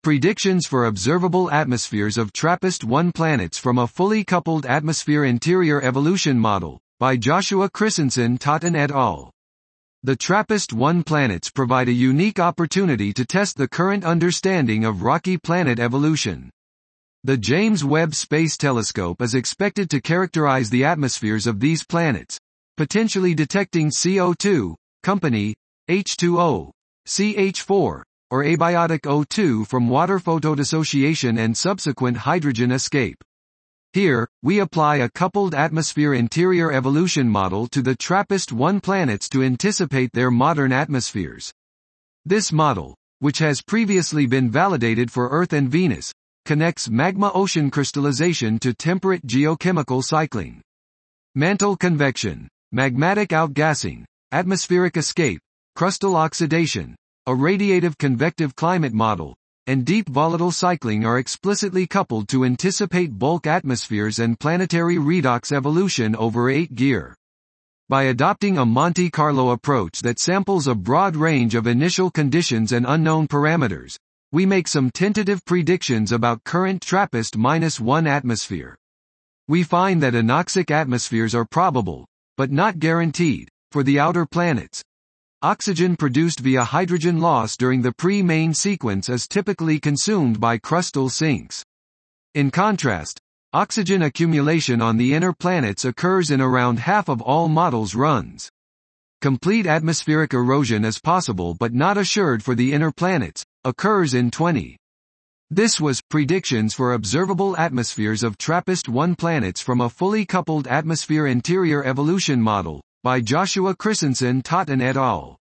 Predictions for observable atmospheres of TRAPPIST-1 planets from a fully coupled atmosphere interior evolution model, by Joshua Christensen Totten et al. The TRAPPIST-1 planets provide a unique opportunity to test the current understanding of rocky planet evolution. The James Webb Space Telescope is expected to characterize the atmospheres of these planets, potentially detecting CO2, company, H2O, CH4, or abiotic O2 from water photodissociation and subsequent hydrogen escape. Here, we apply a coupled atmosphere interior evolution model to the TRAPPIST-1 planets to anticipate their modern atmospheres. This model, which has previously been validated for Earth and Venus, connects magma ocean crystallization to temperate geochemical cycling. Mantle convection, magmatic outgassing, atmospheric escape, crustal oxidation, a radiative convective climate model, and deep volatile cycling are explicitly coupled to anticipate bulk atmospheres and planetary redox evolution over 8-gear. By adopting a Monte Carlo approach that samples a broad range of initial conditions and unknown parameters, we make some tentative predictions about current TRAPPIST-1 atmosphere. We find that anoxic atmospheres are probable, but not guaranteed, for the outer planets. Oxygen produced via hydrogen loss during the pre-main sequence is typically consumed by crustal sinks. In contrast, oxygen accumulation on the inner planets occurs in around half of all models' runs. Complete atmospheric erosion is possible but not assured for the inner planets, occurs in 20. This was predictions for observable atmospheres of TRAPPIST-1 planets from a fully coupled atmosphere interior evolution model, by Joshua Christensen Totten et al.